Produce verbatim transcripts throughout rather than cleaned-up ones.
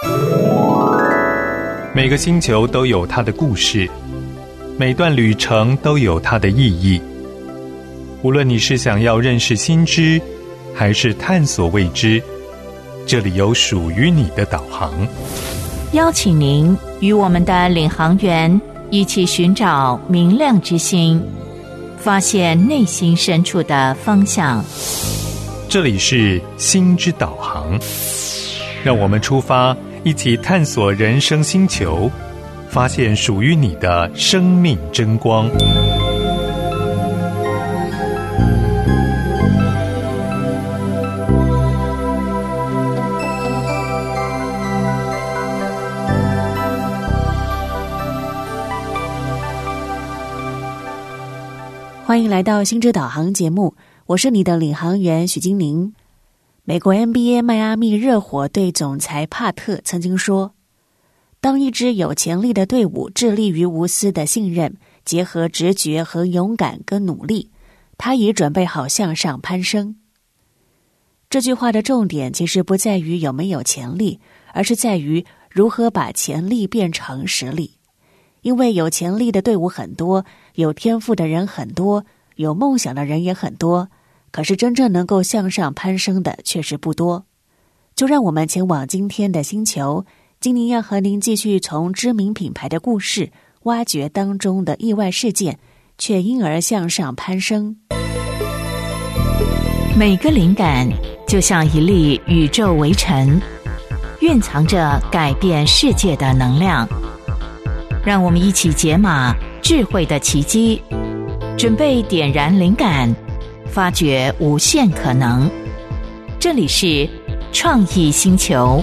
每个星球都有它的故事，每段旅程都有它的意义。无论你是想要认识新知，还是探索未知，这里有属于你的导航。 邀请您与我们的领航员一起寻找明亮之星，发现内心深处的方向。 这里是心之导航，让我们出发，一起探索人生星球，发现属于你的生命真光。 欢迎来到心之导航节目，我是你的领航员许金玲。美国 N B A 迈阿密热火队总裁帕特曾经说，当一支有潜力的队伍致力于无私的信任，结合直觉和勇敢跟努力，他已准备好向上攀升。这句话的重点其实不在于有没有潜力，而是在于如何把潜力变成实力。因为有潜力的队伍很多，有天赋的人很多，有梦想的人也很多，可是真正能够向上攀升的却是不多。就让我们前往今天的星球，今年要和您继续从知名品牌的故事挖掘当中的意外事件，却因而向上攀升。 每个灵感就像一粒宇宙微尘，蕴藏着改变世界的能量。让我们一起解码智慧的奇迹，准备点燃灵感，发掘无限可能。这里是创意星球。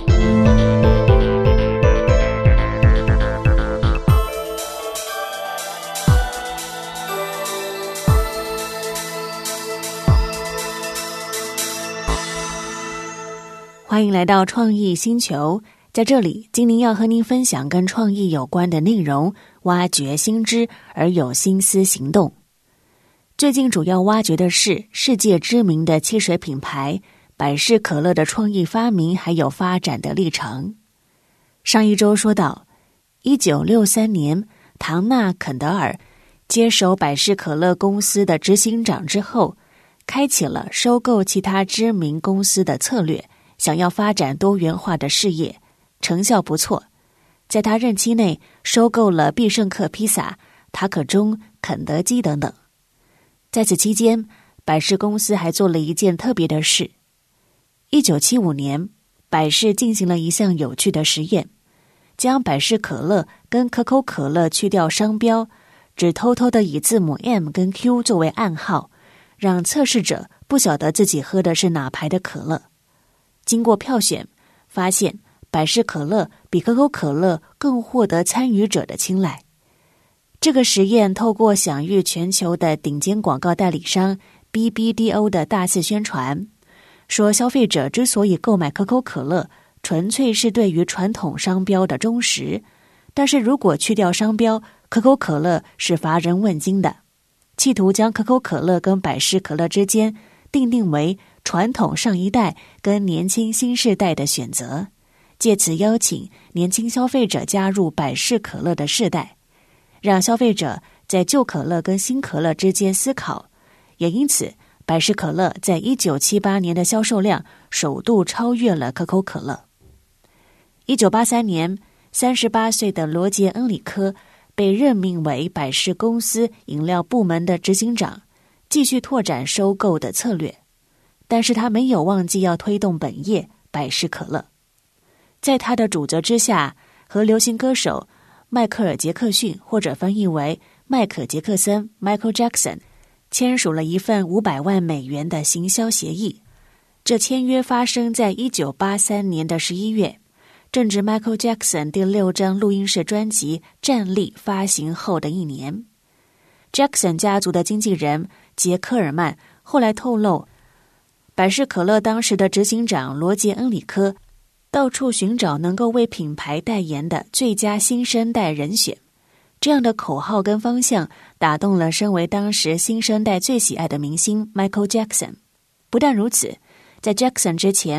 欢迎来到创意星球，在这里金玲要和您分享跟创意有关的内容，挖掘新知而有心思行动。最近主要挖掘的是世界知名的汽水品牌百事可乐的创意发明还有发展的历程。上一周说到，一九六三年唐纳肯德尔接手百事可乐公司的执行长之后，开启了收购其他知名公司的策略，想要发展多元化的事业，成效不错。在他任期内收购了必胜客披萨、塔可中、肯德基等等。在此期间，百事公司还做了一件特别的事。一九七五年，百事进行了一项有趣的实验，将百事可乐跟可口可乐去掉商标，只偷偷的以字母 M 跟 Q 作为暗号，让测试者不晓得自己喝的是哪牌的可乐。经过票选，发现百事可乐比可口可乐更获得参与者的青睐。这个实验透过享誉全球的顶尖广告代理商 B B D O 的大肆宣传，说消费者之所以购买可口可乐，纯粹是对于传统商标的忠实，但是如果去掉商标，可口可乐是乏人问津的，企图将可口可乐跟百事可乐之间定定为传统上一代跟年轻新世代的选择，借此邀请年轻消费者加入百事可乐的世代，让消费者在旧可乐跟新可乐之间思考。也因此，百事可乐在一九七八年的销售量首度超越了可口可乐。一九八三年，三十八岁的罗杰·恩里科被任命为百事公司饮料部门的执行长，继续拓展收购的策略。但是他没有忘记要推动本业百事可乐。在他的主责之下，和流行歌手迈克尔·杰克逊，或者翻译为迈克·杰克森 Michael Jackson， 签署了一份五百万美元的行销协议。这签约发生在一九八三年的十一月，正值 Michael Jackson 第六张录音室专辑《站立》发行后的一年。Jackson 家族的经纪人杰克尔曼后来透露，百事可乐当时的执行长罗杰·恩里科到处寻找能够为品牌代言的最佳新生代人选。这样的口号跟方向打动了身为当时新生代最喜爱的明星 Michael Jackson。不但如此，在 Jackson 之前，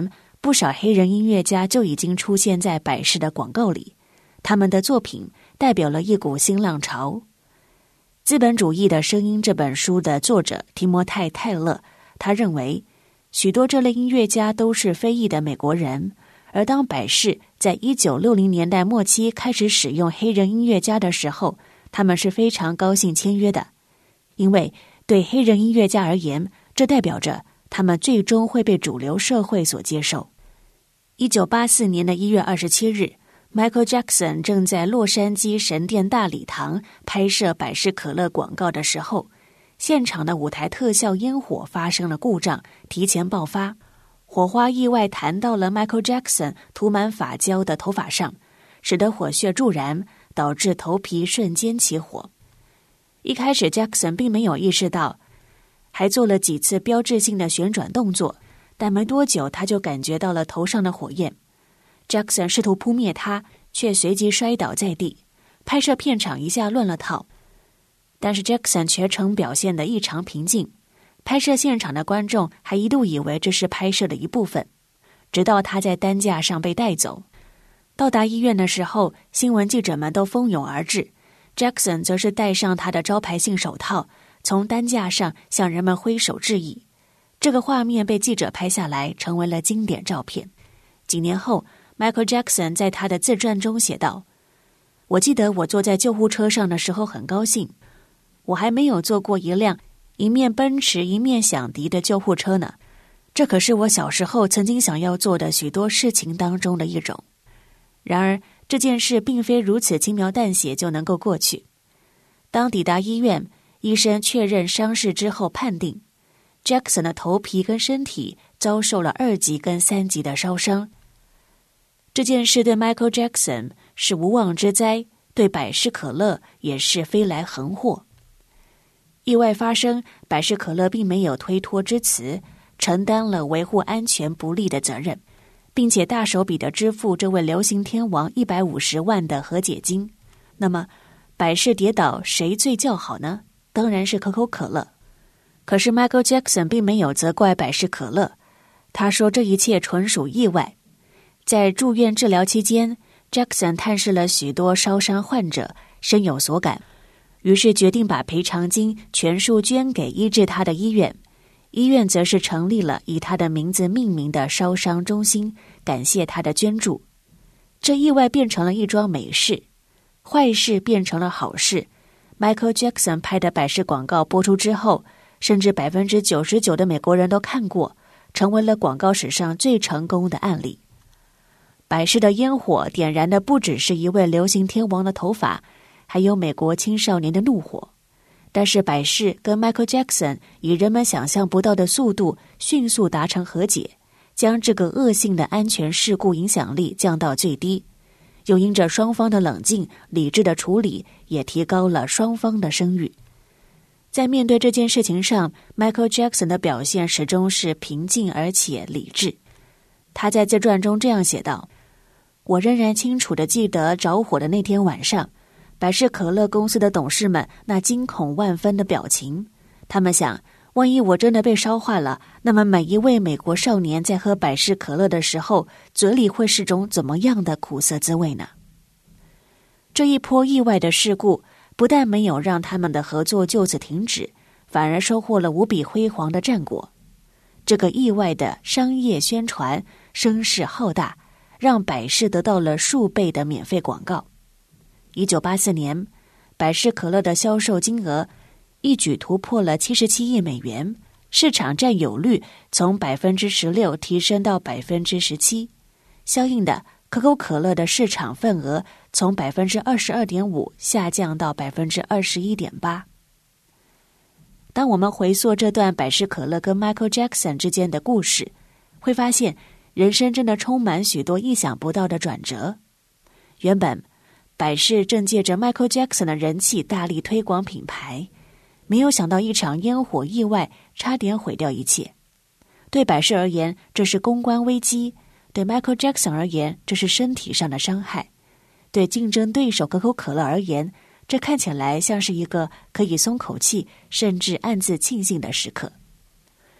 不少黑人音乐家就已经出现在百事的广告里，他们的作品代表了一股新浪潮。《资本主义的声音》这本书的作者提摩太·泰勒，他认为许多这类音乐家都是非裔的美国人，而当百事在一九六零年代末期开始使用黑人音乐家的时候，他们是非常高兴签约的，因为对黑人音乐家而言，这代表着他们最终会被主流社会所接受。一九八四年的一月二十七日， Michael Jackson 正在洛杉矶神殿大礼堂拍摄百事可乐广告的时候，现场的舞台特效烟火发生了故障，提前爆发，火花意外弹到了 Michael Jackson 涂满发胶的头发上，使得火穴助燃，导致头皮瞬间起火。一开始 Jackson 并没有意识到，还做了几次标志性的旋转动作，但没多久他就感觉到了头上的火焰。 Jackson 试图扑灭它，却随即摔倒在地，拍摄片场一下乱了套。但是 Jackson 全程表现得异常平静，拍摄现场的观众还一度以为这是拍摄的一部分，直到他在担架上被带走。到达医院的时候，新闻记者们都蜂拥而至， Jackson 则是戴上他的招牌性手套，从担架上向人们挥手致意。这个画面被记者拍下来，成为了经典照片。几年后， Michael Jackson 在他的自传中写道，我记得我坐在救护车上的时候很高兴，我还没有坐过一辆一面奔驰一面响笛的救护车呢，这可是我小时候曾经想要做的许多事情当中的一种。然而这件事并非如此轻描淡写就能够过去。当抵达医院，医生确认伤势之后判定 Jackson 的头皮跟身体遭受了二级跟三级的烧伤。这件事对 Michael Jackson 是无妄之灾，对百事可乐也是飞来横祸。意外发生，百事可乐并没有推脱之词，承担了维护安全不利的责任，并且大手笔的支付这位流行天王一百五十万的和解金。那么百事跌倒谁最叫好呢？当然是可口可乐。可是 Michael Jackson 并没有责怪百事可乐，他说这一切纯属意外。在住院治疗期间， Jackson 探视了许多烧伤患者，深有所感，于是决定把赔偿金全数捐给医治他的医院。医院则是成立了以他的名字命名的烧伤中心，感谢他的捐助。这意外变成了一桩美事，坏事变成了好事。 Michael Jackson 拍的百事广告播出之后，甚至 百分之九十九 的美国人都看过，成为了广告史上最成功的案例。百事的烟火点燃的不只是一位流行天王的头发，还有美国青少年的怒火。但是百事跟 Michael Jackson 以人们想象不到的速度迅速达成和解，将这个恶性的安全事故影响力降到最低，又因着双方的冷静理智的处理，也提高了双方的声誉。在面对这件事情上， Michael Jackson 的表现始终是平静而且理智。他在自传中这样写道，我仍然清楚地记得着火的那天晚上，百事可乐公司的董事们那惊恐万分的表情。他们想，万一我真的被烧坏了，那么每一位美国少年在喝百事可乐的时候，嘴里会是种怎么样的苦涩滋味呢？这一波意外的事故不但没有让他们的合作就此停止，反而收获了无比辉煌的战果。这个意外的商业宣传声势浩大，让百事得到了数倍的免费广告。一九八四年，百事可乐的销售金额一举突破了七十七亿美元，市场占有率从 百分之十六 提升到 百分之十七， 相应的可口可乐的市场份额从 百分之二十二点五 下降到 百分之二十一点八。当我们回溯这段百事可乐跟 Michael Jackson 之间的故事，会发现人生真的充满许多意想不到的转折。原本百事正借着 Michael Jackson 的人气大力推广品牌，没有想到一场烟火意外差点毁掉一切。对百事而言，这是公关危机；对 Michael Jackson 而言，这是身体上的伤害；对竞争对手可口可乐而言，这看起来像是一个可以松口气，甚至暗自庆幸的时刻。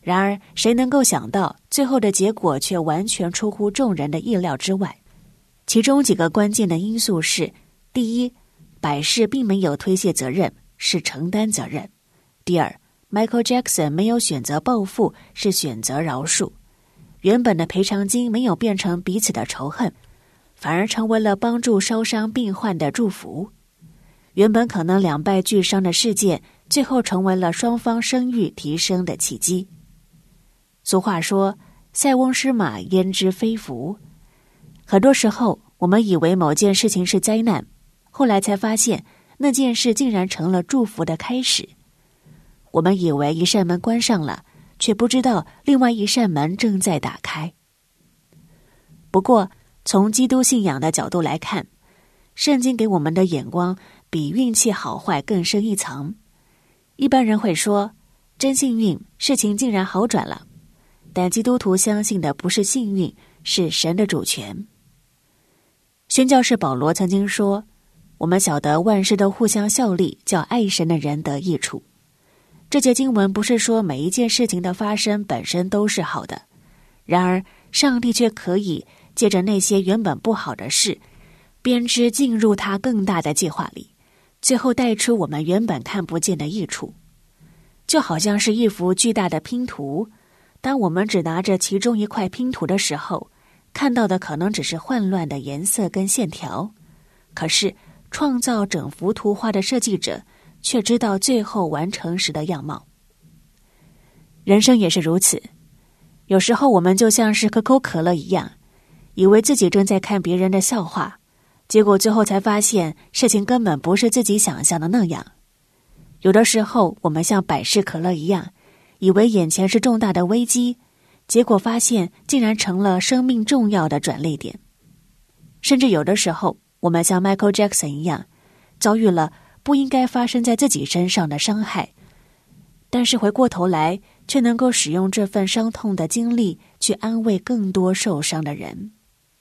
然而，谁能够想到，最后的结果却完全出乎众人的意料之外。其中几个关键的因素是：第一，百事并没有推卸责任，是承担责任；第二， Michael Jackson 没有选择报复，是选择饶恕。原本的赔偿金没有变成彼此的仇恨，反而成为了帮助烧伤病患的祝福。原本可能两败俱伤的事件，最后成为了双方声誉提升的契机。俗话说，塞翁失马焉知非福。很多时候，我们以为某件事情是灾难，后来才发现那件事竟然成了祝福的开始。我们以为一扇门关上了，却不知道另外一扇门正在打开。不过，从基督信仰的角度来看，圣经给我们的眼光比运气好坏更深一层。一般人会说，真幸运，事情竟然好转了。但基督徒相信的不是幸运，是神的主权。宣教士保罗曾经说，我们晓得万事都互相效力，叫爱神的人得益处。这节经文不是说每一件事情的发生本身都是好的，然而上帝却可以借着那些原本不好的事，编织进入他更大的计划里，最后带出我们原本看不见的益处。就好像是一幅巨大的拼图，当我们只拿着其中一块拼图的时候，看到的可能只是混乱的颜色跟线条，可是创造整幅图画的设计者却知道最后完成时的样貌。人生也是如此，有时候我们就像是可口可乐一样，以为自己正在看别人的笑话，结果最后才发现事情根本不是自己想象的那样。有的时候我们像百事可乐一样，以为眼前是重大的危机，结果发现竟然成了生命重要的转捩点。甚至有的时候我们像 Michael Jackson 一样，遭遇了不应该发生在自己身上的伤害，但是回过头来却能够使用这份伤痛的经历去安慰更多受伤的人。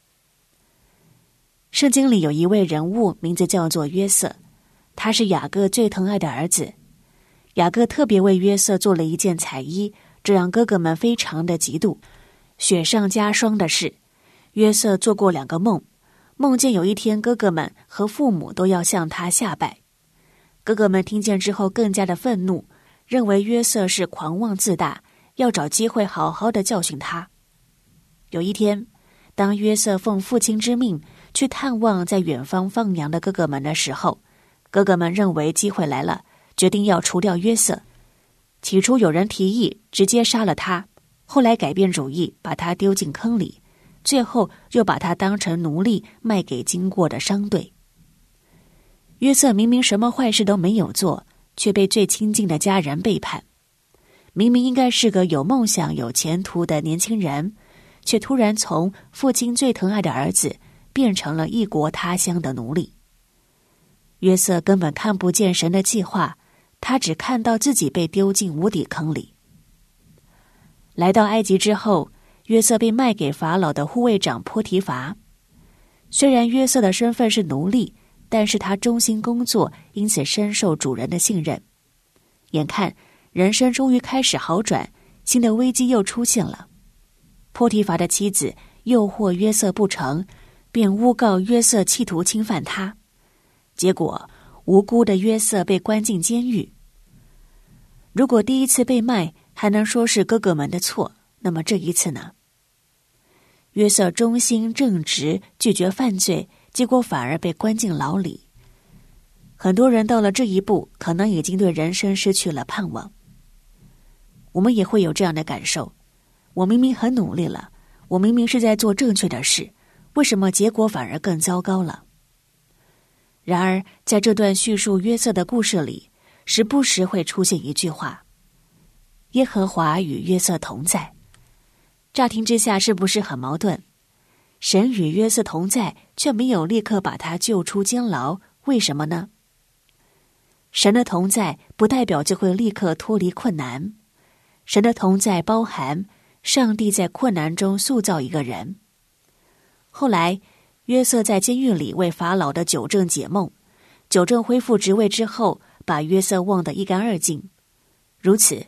圣经里有一位人物，名字叫做约瑟，他是雅各最疼爱的儿子。雅各特别为约瑟做了一件彩衣，这让哥哥们非常的嫉妒。雪上加霜的是，约瑟做过两个梦，梦见有一天哥哥们和父母都要向他下拜。哥哥们听见之后更加的愤怒，认为约瑟是狂妄自大，要找机会好好的教训他。有一天，当约瑟奉父亲之命去探望在远方放羊的哥哥们的时候，哥哥们认为机会来了，决定要除掉约瑟。起初有人提议直接杀了他，后来改变主意，把他丢进坑里，最后又把他当成奴隶卖给经过的商队。约瑟明明什么坏事都没有做，却被最亲近的家人背叛。明明应该是个有梦想有前途的年轻人，却突然从父亲最疼爱的儿子变成了异国他乡的奴隶。约瑟根本看不见神的计划，他只看到自己被丢进无底坑里。来到埃及之后，约瑟被卖给法老的护卫长波提乏。虽然约瑟的身份是奴隶，但是他忠心工作，因此深受主人的信任。眼看人生终于开始好转，新的危机又出现了。波提乏的妻子诱惑约瑟不成，便诬告约瑟企图侵犯他。结果无辜的约瑟被关进监狱。如果第一次被卖还能说是哥哥们的错，那么这一次呢？约瑟忠心正直，拒绝犯罪，结果反而被关进牢里。很多人到了这一步，可能已经对人生失去了盼望。我们也会有这样的感受，我明明很努力了，我明明是在做正确的事，为什么结果反而更糟糕了？然而在这段叙述约瑟的故事里，时不时会出现一句话：耶和华与约瑟同在。乍听之下是不是很矛盾？神与约瑟同在，却没有立刻把他救出监牢，为什么呢？神的同在不代表就会立刻脱离困难，神的同在包含上帝在困难中塑造一个人。后来约瑟在监狱里为法老的酒政解梦，酒政恢复职位之后，把约瑟忘得一干二净。如此，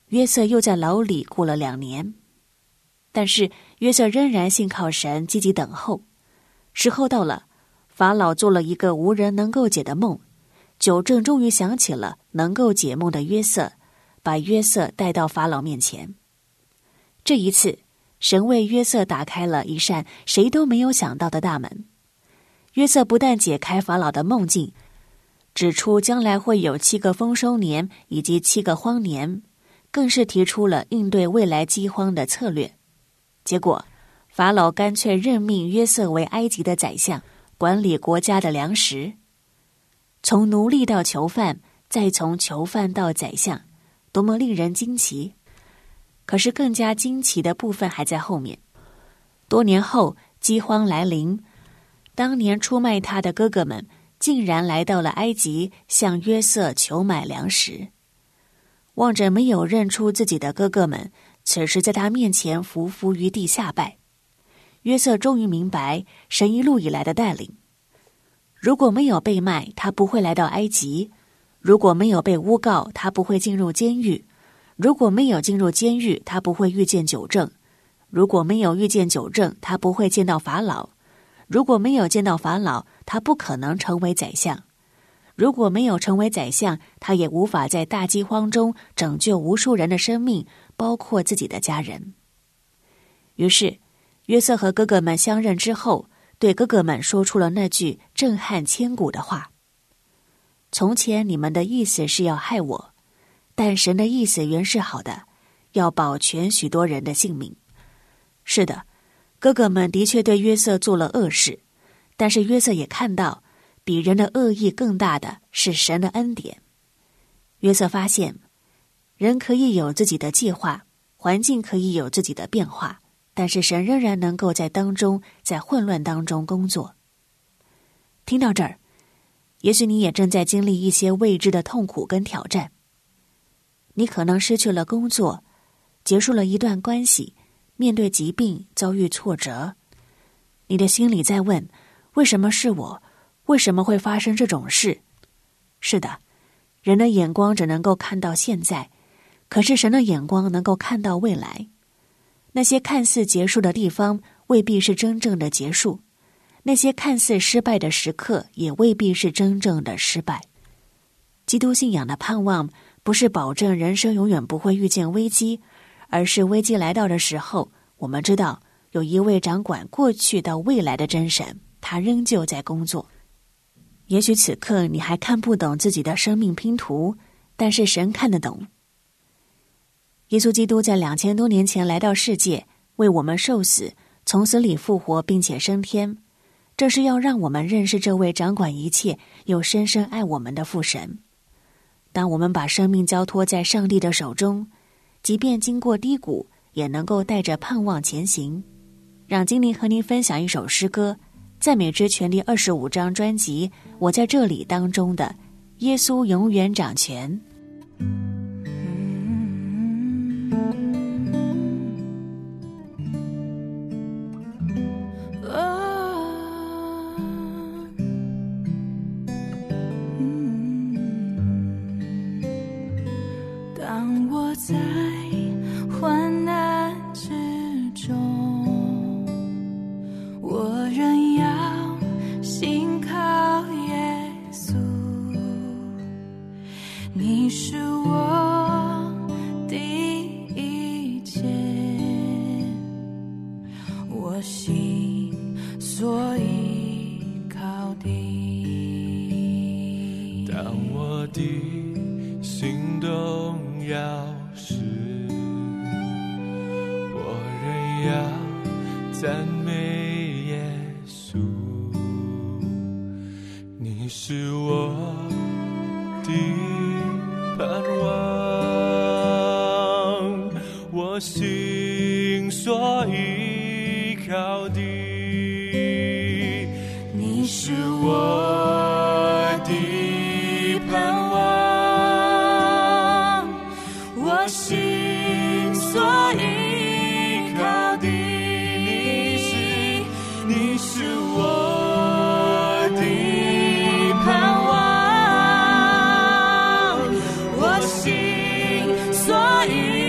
约瑟又在牢里过了两年。但是约瑟仍然信靠神，积极等候。时候到了，法老做了一个无人能够解的梦，酒政终于想起了能够解梦的约瑟，把约瑟带到法老面前。这一次，神为约瑟打开了一扇谁都没有想到的大门。约瑟不但解开法老的梦境，指出将来会有七个丰收年以及七个荒年，更是提出了应对未来饥荒的策略。结果，法老干脆任命约瑟为埃及的宰相，管理国家的粮食。从奴隶到囚犯，再从囚犯到宰相，多么令人惊奇！可是更加惊奇的部分还在后面。多年后，饥荒来临，当年出卖他的哥哥们竟然来到了埃及，向约瑟求买粮食。望着没有认出自己的哥哥们，此时在他面前伏伏于地下拜。约瑟终于明白神一路以来的带领。如果没有被卖，他不会来到埃及；如果没有被诬告，他不会进入监狱；如果没有进入监狱，他不会遇见酒政；如果没有遇见酒政，他不会见到法老；如果没有见到法老，他不可能成为宰相；如果没有成为宰相，他也无法在大饥荒中拯救无数人的生命，包括自己的家人。于是约瑟和哥哥们相认之后，对哥哥们说出了那句震撼千古的话：从前你们的意思是要害我，但神的意思原是好的，要保全许多人的性命。是的，哥哥们的确对约瑟做了恶事，但是约瑟也看到比人的恶意更大的是神的恩典。约瑟发现，人可以有自己的计划，环境可以有自己的变化，但是神仍然能够在当中，在混乱当中工作。听到这儿，也许你也正在经历一些未知的痛苦跟挑战。你可能失去了工作，结束了一段关系，面对疾病，遭遇挫折。你的心里在问，为什么是我？为什么会发生这种事？是的，人的眼光只能够看到现在，可是神的眼光能够看到未来。那些看似结束的地方，未必是真正的结束；那些看似失败的时刻，也未必是真正的失败。基督信仰的盼望，不是保证人生永远不会遇见危机，而是危机来到的时候，我们知道有一位掌管过去到未来的真神，他仍旧在工作。也许此刻你还看不懂自己的生命拼图，但是神看得懂。耶稣基督在两千多年前来到世界，为我们受死，从死里复活，并且升天，这是要让我们认识这位掌管一切又深深爱我们的父神。当我们把生命交托在上帝的手中，即便经过低谷，也能够带着盼望前行。让精灵和您分享一首诗歌，赞美之泉第二十五张专辑《我在这里》当中的《耶稣永远掌权》。 当我在患难之中，我仍要信靠耶稣，你是我的一切，我心所依靠的。 当我的心动摇时，我仍要赞美耶稣，你是我的盼望，我心所依靠的，你是我的盼望，我心所依靠的，你是你是我的盼望，我心所依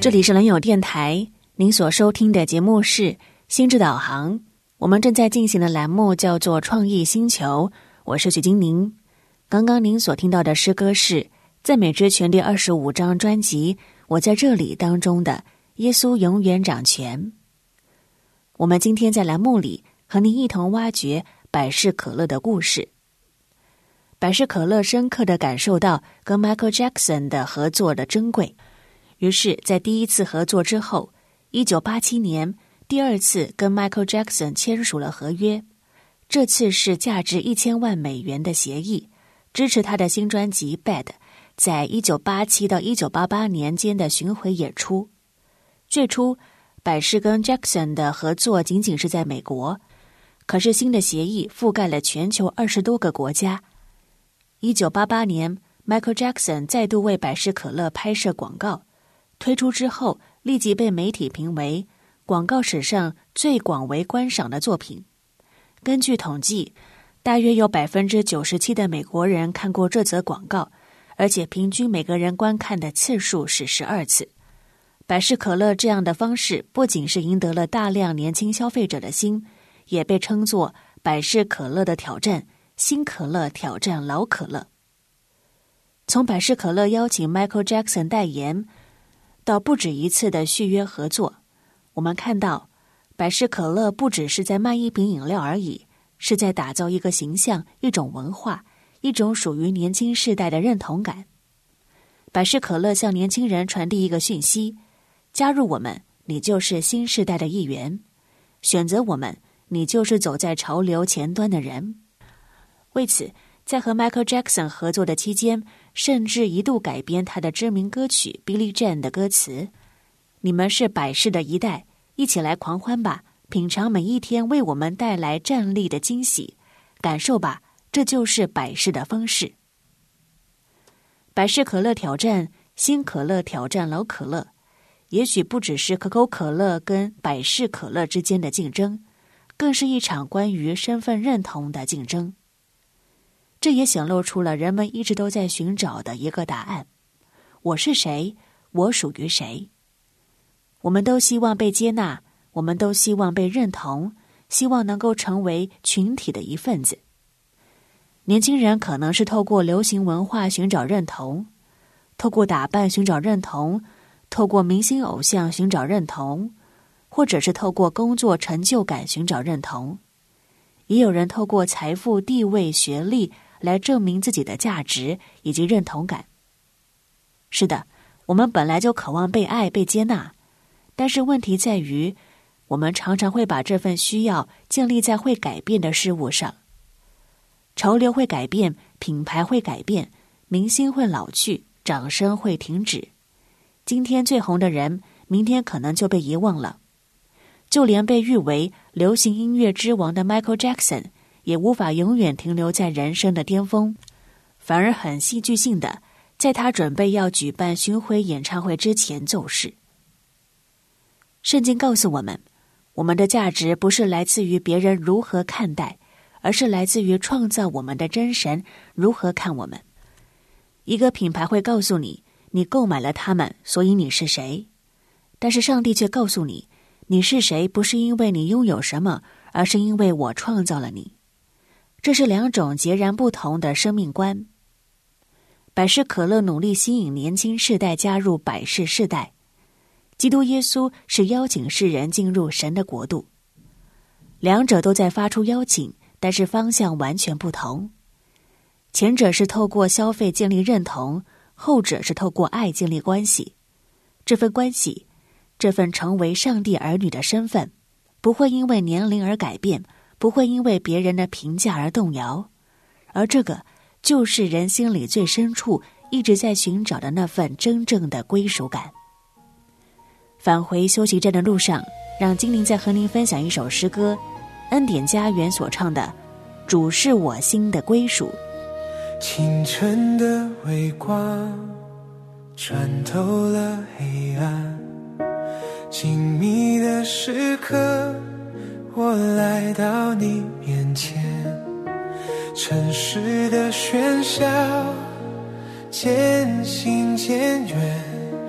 这里是人友电台，您所收听的节目是心智导航，我们正在进行的栏目叫做创意星球，我是许金宁。刚刚您所听到的诗歌是赞美之泉第二十五章专辑我在这里当中的耶稣永远掌权。我们今天在栏目里和您一同挖掘百事可乐的故事。百事可乐深刻地感受到跟 Michael Jackson 的合作的珍贵，于是在第一次合作之后，一九八七年第二次跟 Michael Jackson 签署了合约，这次是价值一千万美元的协议，支持他的新专辑 Bad 在一九八七到一九八八年间的巡回演出。最初百事跟 Jackson 的合作仅仅是在美国，可是新的协议覆盖了全球二十多个国家。一九八八年 Michael Jackson 再度为百事可乐拍摄广告，推出之后立即被媒体评为广告史上最广为观赏的作品。根据统计，大约有 百分之九十七 的美国人看过这则广告，而且平均每个人观看的次数是十二次。百事可乐这样的方式不仅是赢得了大量年轻消费者的心，也被称作百事可乐的挑战，新可乐挑战老可乐。从百事可乐邀请 Michael Jackson 代言，到不止一次的续约合作，我们看到百事可乐不只是在卖一瓶饮料而已，是在打造一个形象，一种文化，一种属于年轻世代的认同感。百事可乐向年轻人传递一个讯息：加入我们，你就是新世代的一员；选择我们，你就是走在潮流前端的人。为此，在和 Michael Jackson 合作的期间，甚至一度改编他的知名歌曲 Billie Jean 的歌词：你们是百事的一代，一起来狂欢吧，品尝每一天为我们带来战力的惊喜，感受吧，这就是百事的方式。百事可乐挑战新可乐挑战老可乐，也许不只是可口可乐跟百事可乐之间的竞争，更是一场关于身份认同的竞争。这也显露出了人们一直都在寻找的一个答案：我是谁？我属于谁？我们都希望被接纳，我们都希望被认同，希望能够成为群体的一份子。年轻人可能是透过流行文化寻找认同，透过打扮寻找认同，透过明星偶像寻找认同，或者是透过工作成就感寻找认同。也有人透过财富、地位、学历来证明自己的价值以及认同感。是的，我们本来就渴望被爱、被接纳，但是问题在于，我们常常会把这份需要建立在会改变的事物上。潮流会改变，品牌会改变，明星会老去，掌声会停止。今天最红的人，明天可能就被遗忘了。就连被誉为流行音乐之王的 Michael Jackson 也无法永远停留在人生的巅峰，反而很戏剧性的在他准备要举办巡回演唱会之前骤逝。圣经告诉我们，我们的价值不是来自于别人如何看待，而是来自于创造我们的真神如何看我们。一个品牌会告诉你，你购买了他们，所以你是谁。但是上帝却告诉你，你是谁不是因为你拥有什么，而是因为我创造了你。这是两种截然不同的生命观。百事可乐努力吸引年轻世代加入百事世代，基督耶稣是邀请世人进入神的国度。两者都在发出邀请，但是方向完全不同。前者是透过消费建立认同，后者是透过爱建立关系。这份关系，这份成为上帝儿女的身份，不会因为年龄而改变，不会因为别人的评价而动摇。而这个就是人心里最深处一直在寻找的那份真正的归属感。返回休息站的路上，让精灵再和您分享一首诗歌，恩典家园所唱的《主是我心的归属》。 清晨的微光穿透了黑暗，静谧的时刻，我来到你面前。城市的喧嚣渐行渐远，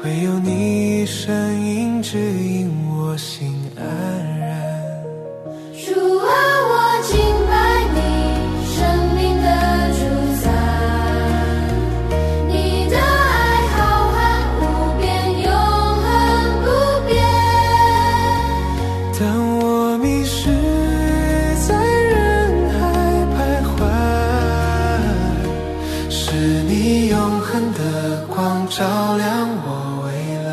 唯有你声音指引我心安然。 主啊，我敬拜你，生命的主宰，你的爱浩瀚无边，永恒不变。 当我迷失在人海徘徊，是你永恒的光照亮我未来。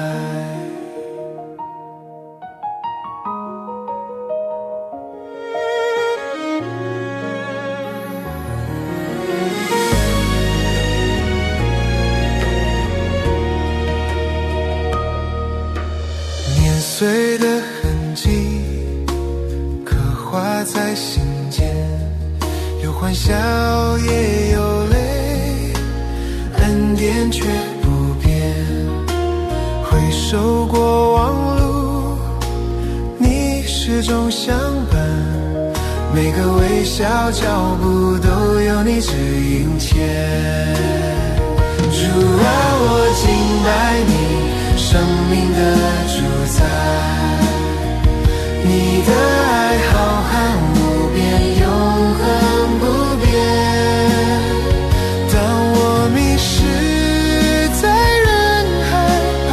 年岁的痕迹刻画在心间，有欢笑也有泪，恩典却不变。回首过往路，你始终相伴，每个微笑脚步都有你指引前。主啊，我敬拜你，生命的主宰，你的爱浩瀚无边，永恒不变。当我迷失在人海徘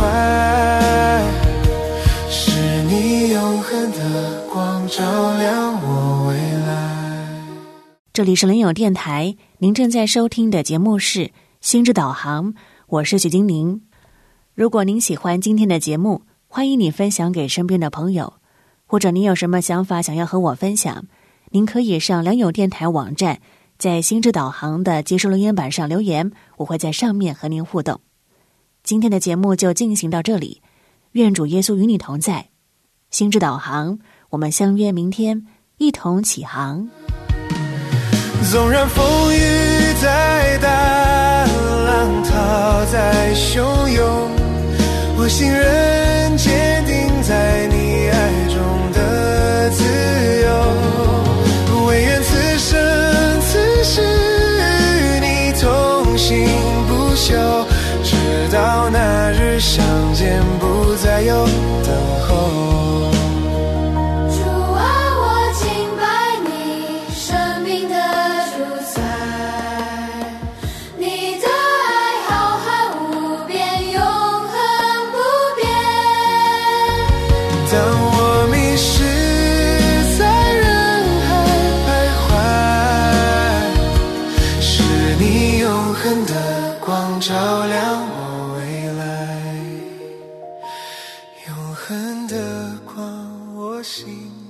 徊，是你永恒的光照亮我未来。 这里是联友电台，您正在收听的节目是心之导航，我是许金玲。如果您喜欢今天的节目，欢迎你分享给身边的朋友，或者您有什么想法想要和我分享，您可以上良友电台网站，在心之导航的接收留言板上留言，我会在上面和您互动。今天的节目就进行到这里，愿主耶稣与你同在。心之导航，我们相约明天，一同起航。 纵然风雨再大，浪涛再汹涌，我心仍坚定在你爱中的自由。唯愿此生此世你同行不休，直到那日相见不再有等候。当我迷失在人海徘徊，是你永恒的光照亮我未来，永恒的光我心